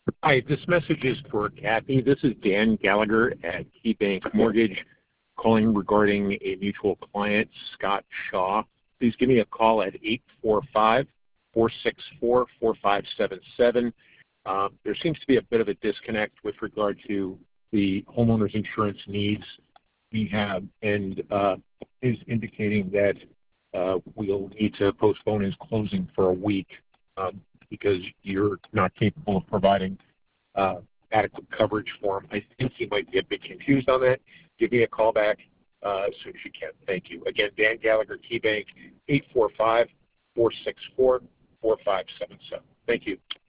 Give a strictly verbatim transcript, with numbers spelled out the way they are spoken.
Hi, this message is for Kathy. This is Dan Gallagher at KeyBank Mortgage calling regarding a mutual client, Scott Shaw. Please give me a call at eight four five, four six four, four five seven seven. Uh, there seems to be a bit of a disconnect with regard to the homeowner's insurance needs we have, and uh, is indicating that uh, we'll need to postpone his closing for a week um, because you're not capable of providing Uh, adequate coverage for him. I think he might be a bit confused on that. Give me a call back uh, as soon as you can. Thank you. Again, Dan Gallagher, KeyBank, eight four five, four six four, four five seven seven. Thank you.